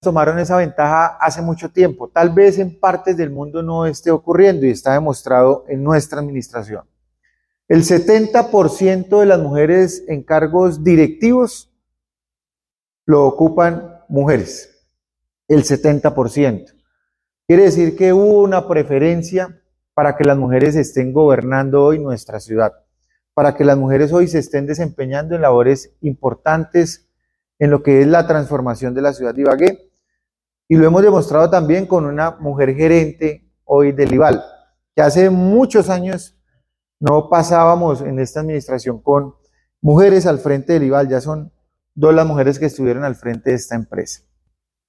tomaron esa ventaja hace mucho tiempo. Tal vez en partes del mundo no esté ocurriendo y está demostrado en nuestra administración. El 70% de las mujeres en cargos directivos lo ocupan mujeres. El 70%. Quiere decir que hubo una preferencia para que las mujeres estén gobernando hoy nuestra ciudad, para que las mujeres hoy se estén desempeñando en labores importantes en lo que es la transformación de la ciudad de Ibagué. Y lo hemos demostrado también con una mujer gerente hoy del IVAL, que hace muchos años no pasábamos en esta administración con mujeres al frente del IVAL, ya son 2 las mujeres que estuvieron al frente de esta empresa.